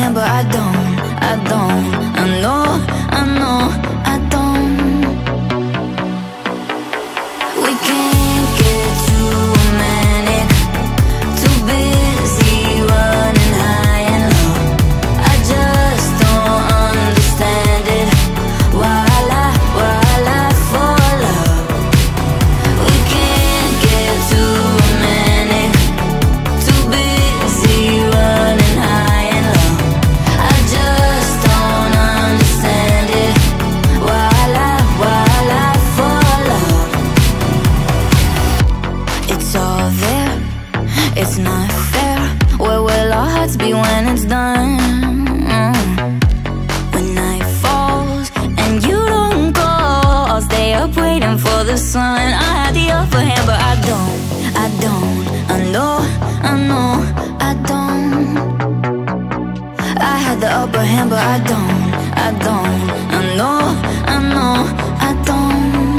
hand, but I don't. I know, I don't. We can't get too romantic, too busy running high and low. I just don't understand it. Why I lie for love. We can't get too romantic, too busy running high and low. I just don't understand it. Why I lie for love. It's all there, it's not fair. Where will our hearts be when it's done? When night falls and you don't call, I'll stay up waiting for the sun. I had the upper hand, but I don't. I know, I don't. I had the upper hand, but I don't. I know, I don't.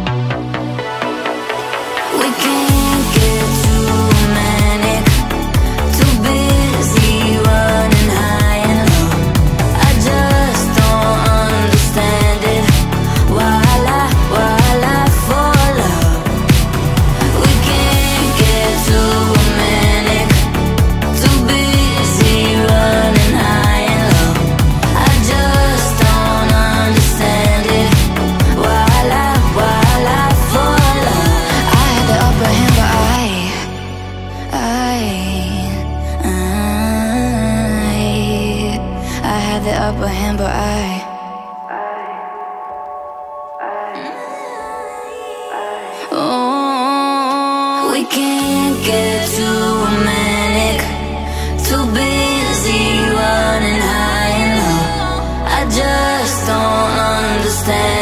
We can't get too romantic, too busy running high and low. I just don't understand it. Why I lie for love. We can't get too romantic, too busy running high and low. I just don't understand it. Why I lie for love. I had the upper hand, but I had the upper hand, but oh, we can't get too romantic, too busy running high and low. I just don't understand.